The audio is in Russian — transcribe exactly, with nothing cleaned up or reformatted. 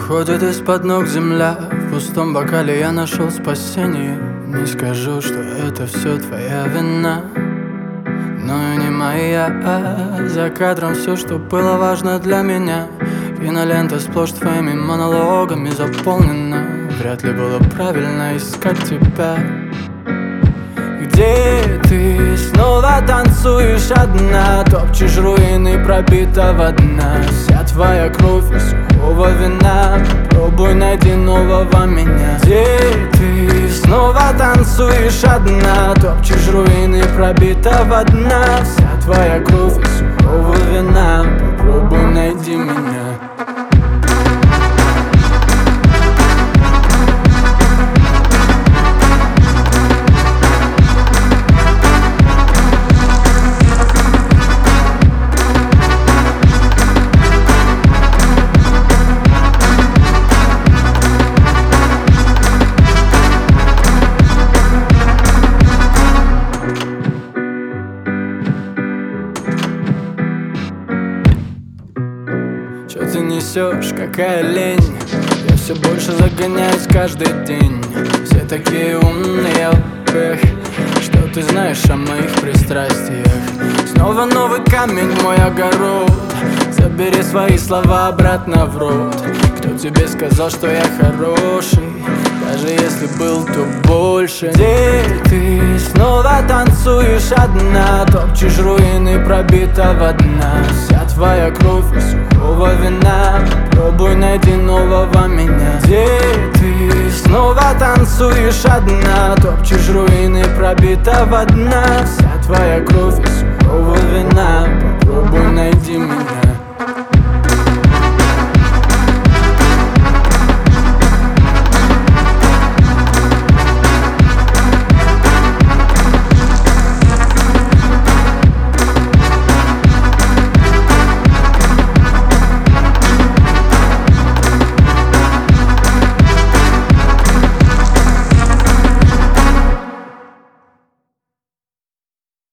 Уходит из-под ног земля, в пустом бокале я нашел спасение. Не скажу, что это все твоя вина, но и не моя. За кадром все, что было важно для меня. Кинолента сплошь твоими монологами заполнена. Вряд ли было правильно искать тебя. Где ты снова танцуешь одна, топчешь руины пробитого дна. Вся твоя кровь и сухого вина. Попробуй найди нового меня. Где ты снова танцуешь одна, топчешь руины пробитого дна. Вся твоя кровь и сухого вина. Попробуй найди меня. Что ты несешь, какая лень? Я все больше загоняюсь каждый день. Все такие умные, эх, что ты знаешь о моих пристрастиях? Снова новый камень в мой огород. Забери свои слова обратно в рот. Кто тебе сказал, что я хороший? Даже если был, то больше. Где ты снова танцуешь одна, топчешь руины пробитого дна. Вся твоя кровь и сухого вина. Пробуй найди нового меня. Где ты снова танцуешь одна, топчешь руины пробитого дна. Вся твоя кровь и сухого вина. Попробуй найди меня.